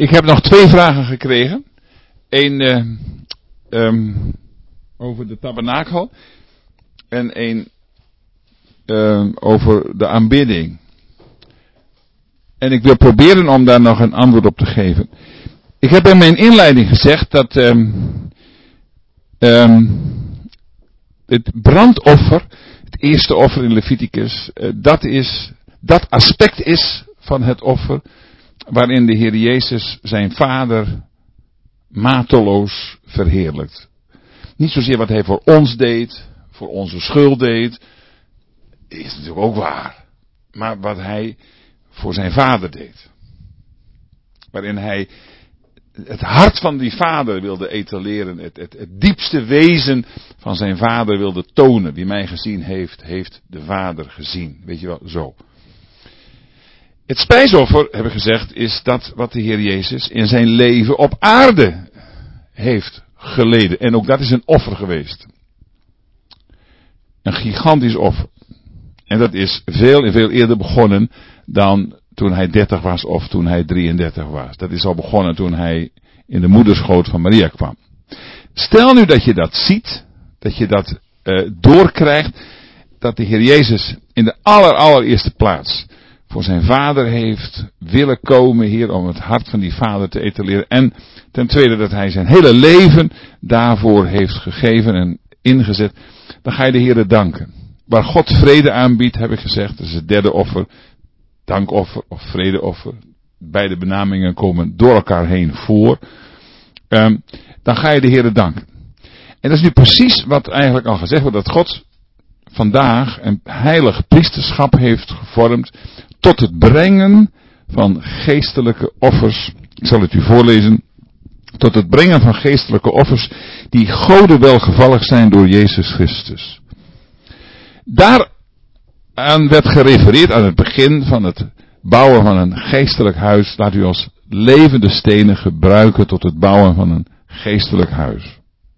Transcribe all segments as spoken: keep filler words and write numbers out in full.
Ik heb nog twee vragen gekregen. Eén uh, um, over de tabernakel en één uh, over de aanbidding. En ik wil proberen om daar nog een antwoord op te geven. Ik heb in mijn inleiding gezegd dat um, um, het brandoffer, het eerste offer in Leviticus, uh, dat is, dat aspect is van het offer waarin de Heer Jezus zijn Vader mateloos verheerlijkt. Niet zozeer wat hij voor ons deed, voor onze schuld deed, is natuurlijk ook waar. Maar wat hij voor zijn Vader deed. Waarin hij het hart van die Vader wilde etaleren, het, het, het diepste wezen van zijn Vader wilde tonen. Wie mij gezien heeft, heeft de Vader gezien. Weet je wel, zo. Het spijsoffer, hebben we gezegd, is dat wat de Heer Jezus in zijn leven op aarde heeft geleden. En ook dat is een offer geweest. Een gigantisch offer. En dat is veel en veel eerder begonnen dan toen hij dertig was of toen hij drieëndertig was. Dat is al begonnen toen hij in de moederschoot van Maria kwam. Stel nu dat je dat ziet, dat je dat uh, doorkrijgt, dat de Heer Jezus in de aller, allereerste plaats voor zijn Vader heeft willen komen hier om het hart van die Vader te etaleren. En ten tweede dat hij zijn hele leven daarvoor heeft gegeven en ingezet. Dan ga je de Heer danken. Waar God vrede aanbiedt, heb ik gezegd, dat is het derde offer. Dankoffer of vredeoffer. Beide benamingen komen door elkaar heen voor. Um, dan ga je de Heer danken. En dat is nu precies wat eigenlijk al gezegd wordt. Dat God vandaag een heilig priesterschap heeft gevormd tot het brengen van geestelijke offers. Ik zal het u voorlezen. Tot het brengen van geestelijke offers die Gode welgevallig zijn door Jezus Christus. Daaraan werd gerefereerd aan het begin van het bouwen van een geestelijk huis. Laat u als levende stenen gebruiken tot het bouwen van een geestelijk huis.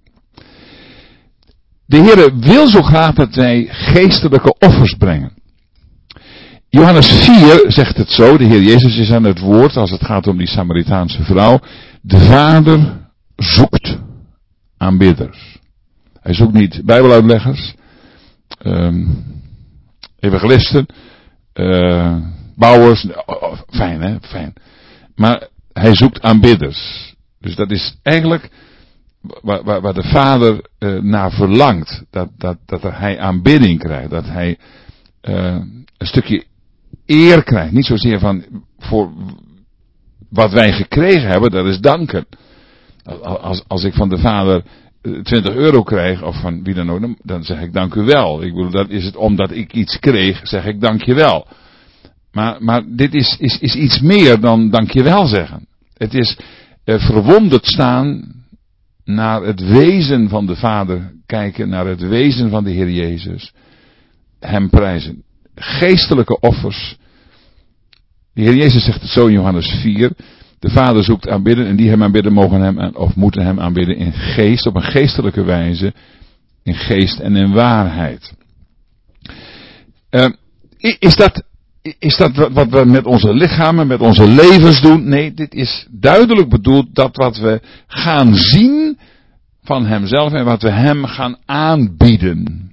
De Heer wil zo graag dat wij geestelijke offers brengen. Johannes vier zegt het zo, de Heer Jezus is aan het woord als het gaat om die Samaritaanse vrouw. De Vader zoekt aanbidders. Hij zoekt niet bijbeluitleggers, um, evangelisten, uh, bouwers, oh, fijn hè, fijn. Maar hij zoekt aanbidders. Dus dat is eigenlijk waar, waar, waar de Vader uh, naar verlangt. Dat, dat, dat hij aanbidding krijgt. Dat hij uh, een stukje eer krijgt. Niet zozeer van voor wat wij gekregen hebben, dat is danken. Als, als ik van de Vader twintig euro krijg, of van wie dan ook, dan zeg ik dank u wel. Ik bedoel, dat is het omdat ik iets kreeg, zeg ik dank je wel. Maar, maar dit is, is, is iets meer dan dank je wel zeggen. Het is uh, verwonderd staan naar het wezen van de Vader kijken, naar het wezen van de Heer Jezus. Hem prijzen. Geestelijke offers. De Heer Jezus zegt het zo in Johannes vier. De Vader zoekt aanbidden en die hem aanbidden mogen hem of moeten hem aanbidden in geest, op een geestelijke wijze. In geest en in waarheid. Uh, is dat, is dat wat we met onze lichamen, met onze levens doen? Nee, dit is duidelijk bedoeld dat wat we gaan zien van hemzelf en wat we hem gaan aanbieden.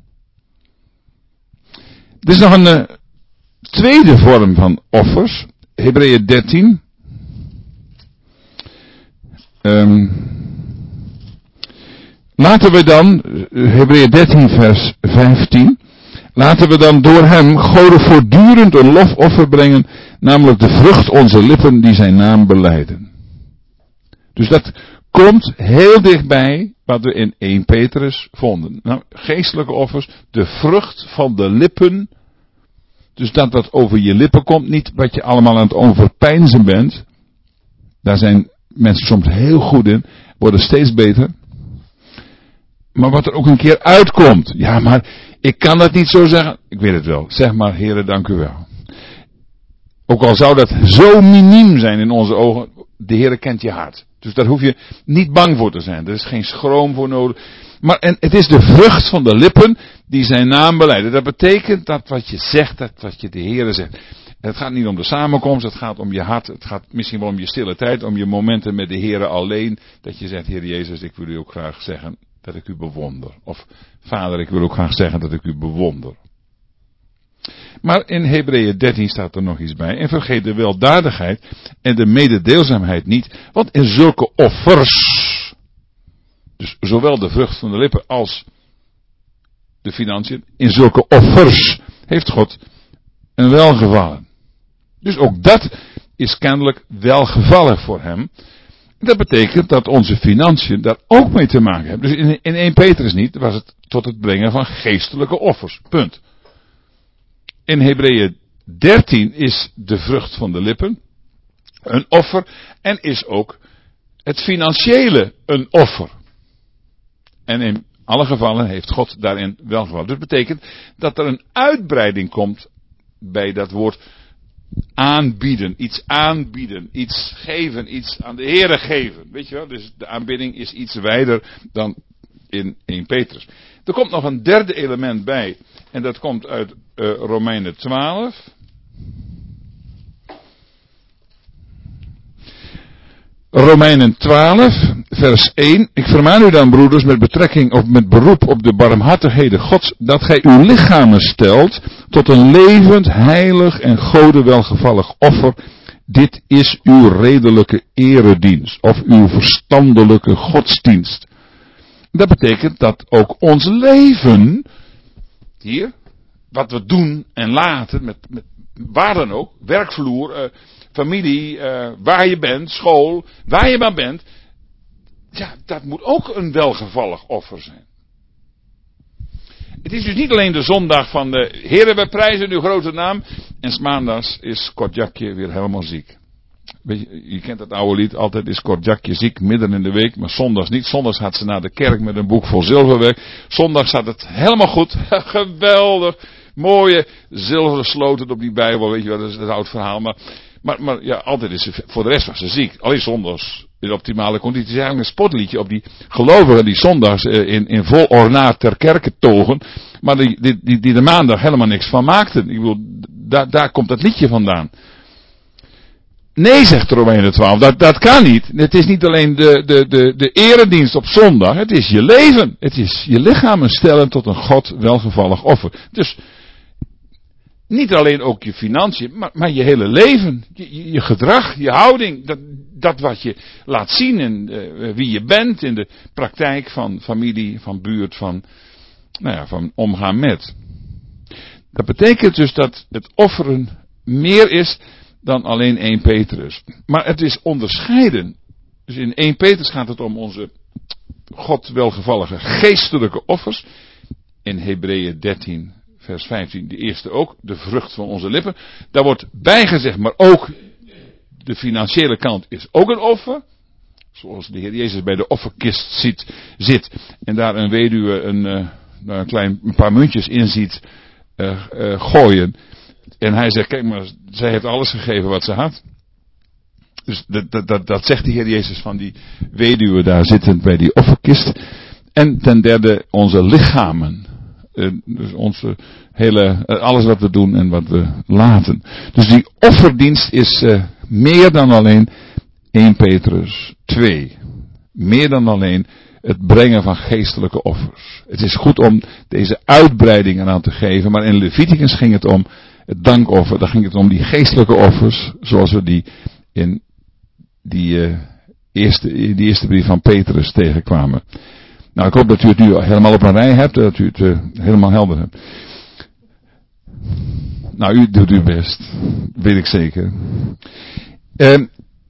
Er is nog een uh, tweede vorm van offers. Hebreeën dertien. Um, laten we dan, Hebreeën dertien vers vijftien. Laten we dan door hem Gode voortdurend een lofoffer brengen. Namelijk de vrucht onze lippen die zijn naam belijden. Dus dat komt heel dichtbij wat we in eerste Petrus vonden. Nou, geestelijke offers, de vrucht van de lippen. Dus dat wat over je lippen komt, niet wat je allemaal aan het overpeinzen bent. Daar zijn mensen soms heel goed in, worden steeds beter. Maar wat er ook een keer uitkomt. Ja, maar ik kan dat niet zo zeggen. Ik weet het wel. Zeg maar, Heere, dank u wel. Ook al zou dat zo miniem zijn in onze ogen, de Heere kent je hart. Dus daar hoef je niet bang voor te zijn. Er is geen schroom voor nodig. Maar en het is de vrucht van de lippen die zijn naam belijden. Dat betekent dat wat je zegt, dat wat je de Heere zegt. Het gaat niet om de samenkomst, het gaat om je hart, het gaat misschien wel om je stille tijd, om je momenten met de Heer alleen. Dat je zegt, Heer Jezus, ik wil u ook graag zeggen dat ik u bewonder. Of Vader, ik wil ook graag zeggen dat ik u bewonder. Maar in Hebreeën dertien staat er nog iets bij. En vergeet de weldadigheid en de mededeelzaamheid niet. Want in zulke offers, dus zowel de vrucht van de lippen als de financiën, in zulke offers heeft God een welgevallen. Dus ook dat is kennelijk welgevallig voor hem. Dat betekent dat onze financiën daar ook mee te maken hebben. Dus in, in eerste Petrus niet was het tot het brengen van geestelijke offers. Punt. In Hebreeën dertien is de vrucht van de lippen een offer en is ook het financiële een offer. En in alle gevallen heeft God daarin welgevallen. Dus dat betekent dat er een uitbreiding komt bij dat woord aanbieden. Iets aanbieden, iets geven, iets aan de Heere geven. Weet je wel, dus de aanbidding is iets wijder dan in eerste Petrus. Er komt nog een derde element bij. En dat komt uit uh, Romeinen twaalf. Romeinen twaalf, vers één. Ik vermaan u dan, broeders, met betrekking of met beroep op de barmhartigheden Gods, dat gij uw lichamen stelt tot een levend, heilig en Gode welgevallig offer. Dit is uw redelijke eredienst, of uw verstandelijke godsdienst. Dat betekent dat ook ons leven, hier, wat we doen en laten, met, met waar dan ook, werkvloer, uh, familie, uh, waar je bent, school, waar je maar bent, ja, dat moet ook een welgevallig offer zijn. Het is dus niet alleen de zondag van de Heere, wij prijzen uw grote naam, en 's maandags is Kortjakje weer helemaal ziek. Weet je, je kent het oude lied, altijd is Kortjakje ziek midden in de week, maar zondags niet. Zondags gaat ze naar de kerk met een boek vol zilverwerk. Zondags staat het helemaal goed, geweldig, mooie zilveren sloten op die Bijbel, weet je wel, dat is het oud verhaal, maar, maar, maar ja, altijd is ze, voor de rest was ze ziek. Alleen zondags in optimale conditie. Het is eigenlijk een spotliedje op die gelovigen die zondags in, in vol ornaat ter kerke togen, maar die, die, die, die de maandag helemaal niks van maakten. Ik bedoel, daar, daar komt dat liedje vandaan. Nee, zegt Romeinen twaalf, dat, dat kan niet. Het is niet alleen de, de, de, de eredienst op zondag, het is je leven. Het is je lichaam stellen tot een God welgevallig offer. Dus niet alleen ook je financiën, maar, maar je hele leven. Je, je gedrag, je houding, dat, dat wat je laat zien en uh, wie je bent in de praktijk van familie, van buurt, van, nou ja, van omgaan met. Dat betekent dus dat het offeren meer is dan alleen eerste Petrus. Maar het is onderscheiden. Dus in eerste Petrus gaat het om onze God welgevallige geestelijke offers. In Hebreeën dertien vers vijftien, de eerste ook, de vrucht van onze lippen. Daar wordt bijgezegd, maar ook de financiële kant is ook een offer. Zoals de Heer Jezus bij de offerkist zit, zit en daar een weduwe een, uh, een klein een paar muntjes in ziet uh, uh, gooien. En hij zegt, kijk maar, zij heeft alles gegeven wat ze had. Dus dat, dat, dat, dat zegt de Heer Jezus van die weduwe daar zittend bij die offerkist. En ten derde onze lichamen. Uh, dus onze hele, uh, alles wat we doen en wat we laten. Dus die offerdienst is uh, meer dan alleen eerste Petrus twee. Meer dan alleen het brengen van geestelijke offers. Het is goed om deze uitbreidingen aan te geven, maar in Leviticus ging het om het dankoffer, daar ging het om die geestelijke offers, zoals we die in die, uh, eerste, die eerste brief van Petrus tegenkwamen. Nou, ik hoop dat u het nu helemaal op een rij hebt, dat u het uh, helemaal helder hebt. Nou, u doet uw best, weet ik zeker. Uh,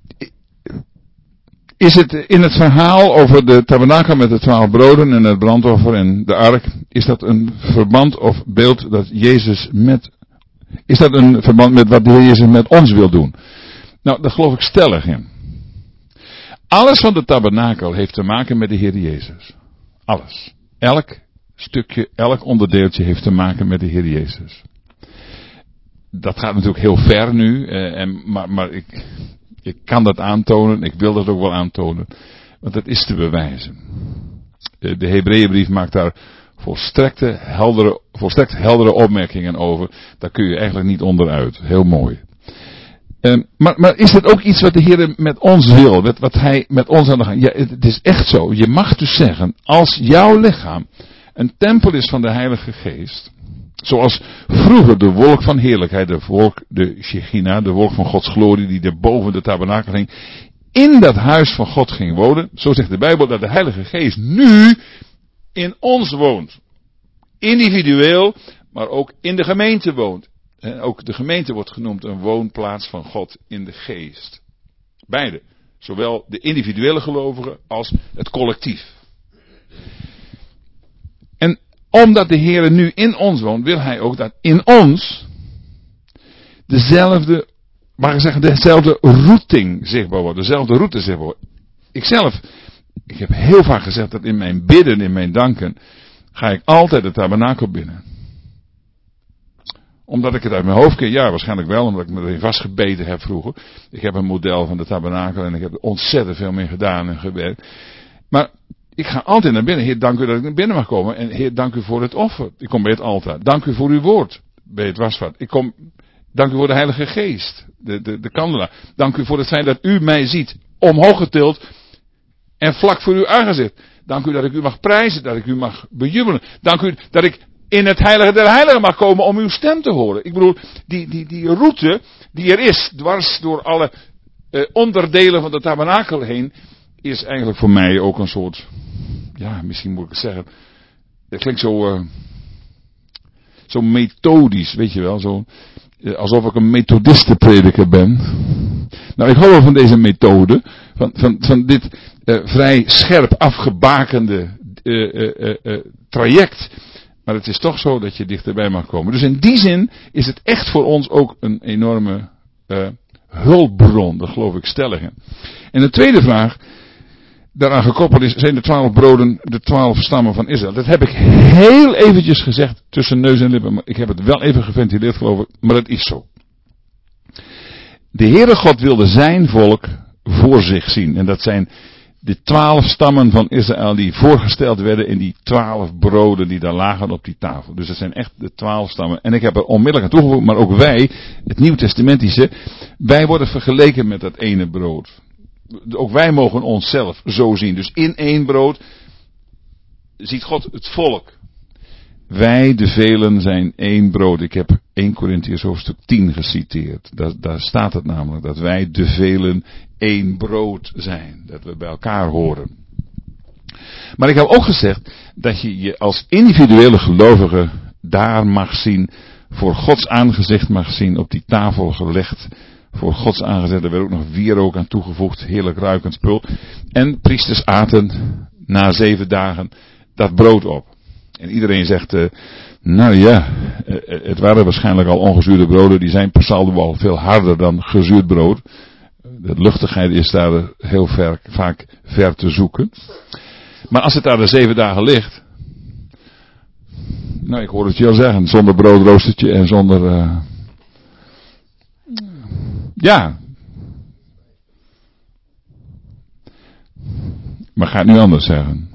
is het in het verhaal over de tabernakel met de twaalf broden en het brandoffer en de ark, is dat een verband of beeld dat Jezus met Is dat een verband met wat de Heer Jezus met ons wil doen? Nou, daar geloof ik stellig in. Alles van de tabernakel heeft te maken met de Heer Jezus. Alles. Elk stukje, elk onderdeeltje heeft te maken met de Heer Jezus. Dat gaat natuurlijk heel ver nu, eh, en, maar, maar ik, ik kan dat aantonen, ik wil dat ook wel aantonen, want het is te bewijzen. De, de Hebreeënbrief maakt daar volstrekte heldere, volstrekt heldere opmerkingen over. Daar kun je eigenlijk niet onderuit. Heel mooi. Um, maar, maar is het ook iets wat de Heer met ons wil? Wat, wat Hij met ons aan de gang? Ja, het, het is echt zo. Je mag dus zeggen, als jouw lichaam een tempel is van de Heilige Geest, zoals vroeger de wolk van heerlijkheid, de wolk, de Shechina, de wolk van Gods glorie, die er boven de tabernakel ging, in dat huis van God ging wonen. Zo zegt de Bijbel dat de Heilige Geest nu in ons woont. Individueel, maar ook in de gemeente woont. En ook de gemeente wordt genoemd een woonplaats van God in de geest. Beide. Zowel de individuele gelovigen als het collectief. En omdat de Heer nu in ons woont, wil Hij ook dat in ons dezelfde, mag ik zeggen, dezelfde routing zichtbaar wordt. Dezelfde route zichtbaar wordt. Ikzelf, ik heb heel vaak gezegd dat in mijn bidden, in mijn danken, ga ik altijd de tabernakel binnen. Omdat ik het uit mijn hoofd ken, ja waarschijnlijk wel, omdat ik me erin vastgebeten heb vroeger. Ik heb een model van de tabernakel en ik heb er ontzettend veel mee gedaan en gewerkt. Maar ik ga altijd naar binnen. Heer, dank u dat ik naar binnen mag komen. En Heer, dank u voor het offer. Ik kom bij het altaar. Dank u voor uw woord bij het wasvat. Ik kom, dank u voor de Heilige Geest, de, de, de kandelaar. Dank u voor het feit dat u mij ziet, omhoog getild en vlak voor uw aangezicht. Dank u dat ik u mag prijzen, dat ik u mag bejubelen. Dank u dat ik in het heilige der heiligen mag komen om uw stem te horen. Ik bedoel, die, die, die route die er is, dwars door alle uh, onderdelen van de tabernakel heen, is eigenlijk voor mij ook een soort, ja, misschien moet ik het zeggen, het klinkt zo, uh, zo methodisch, weet je wel, zo, uh, alsof ik een methodistenprediker ben. Nou, ik hou wel van deze methode, van, van, van dit uh, vrij scherp afgebakende uh, uh, uh, uh, traject. Maar het is toch zo dat je dichterbij mag komen. Dus in die zin is het echt voor ons ook een enorme uh, hulpbron. Dat geloof ik stellig in. En de tweede vraag, daaraan gekoppeld is, zijn de twaalf broden, de twaalf stammen van Israël. Dat heb ik heel eventjes gezegd tussen neus en lippen. Maar ik heb het wel even geventileerd geloof ik. Maar het is zo. De Heere God wilde zijn volk voor zich zien. En dat zijn de twaalf stammen van Israël die voorgesteld werden in die twaalf broden die daar lagen op die tafel. Dus dat zijn echt de twaalf stammen. En ik heb er onmiddellijk aan toegevoegd, maar ook wij, het Nieuw-Testamentische, wij worden vergeleken met dat ene brood. Ook wij mogen onszelf zo zien. Dus in één brood ziet God het volk. Wij, de velen, zijn één brood. Ik heb Eerste Korintiërs hoofdstuk tien geciteerd. Daar, daar staat het namelijk, dat wij, de velen, één brood zijn. Dat we bij elkaar horen. Maar ik heb ook gezegd dat je je als individuele gelovige daar mag zien, voor Gods aangezicht mag zien, op die tafel gelegd. Voor Gods aangezicht, er werd ook nog wierook aan toegevoegd, heerlijk ruikend spul. En priesters aten na zeven dagen dat brood op. En iedereen zegt, uh, nou ja, uh, het waren waarschijnlijk al ongezuurde broden, die zijn per saldo al veel harder dan gezuurd brood. De luchtigheid is daar heel ver, vaak ver te zoeken. Maar als het daar de zeven dagen ligt, nou ik hoor het je al zeggen, zonder broodroostertje en zonder, uh, ja. Maar ga het nu anders zeggen.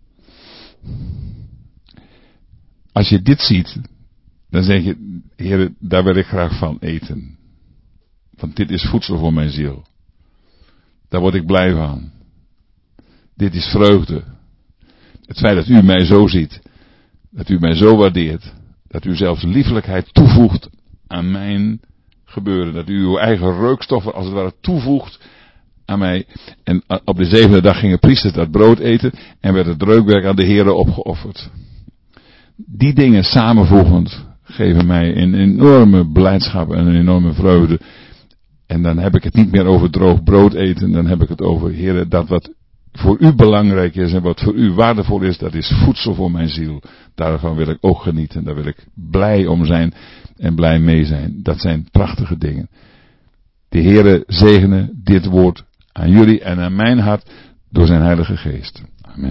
Als je dit ziet, dan zeg je, Heer, daar wil ik graag van eten. Want dit is voedsel voor mijn ziel. Daar word ik blij van. Dit is vreugde. Het feit dat u mij zo ziet, dat u mij zo waardeert, dat u zelfs liefelijkheid toevoegt aan mijn gebeuren. Dat u uw eigen reukstoffen als het ware toevoegt aan mij. En op de zevende dag gingen priesters dat brood eten en werd het reukwerk aan de Heere opgeofferd. Die dingen samenvoegend geven mij een enorme blijdschap en een enorme vreugde. En dan heb ik het niet meer over droog brood eten. Dan heb ik het over, Heere, dat wat voor u belangrijk is en wat voor u waardevol is, dat is voedsel voor mijn ziel. Daarvan wil ik ook genieten. Daar wil ik blij om zijn en blij mee zijn. Dat zijn prachtige dingen. De Heere zegene dit woord aan jullie en aan mijn hart door zijn Heilige Geest.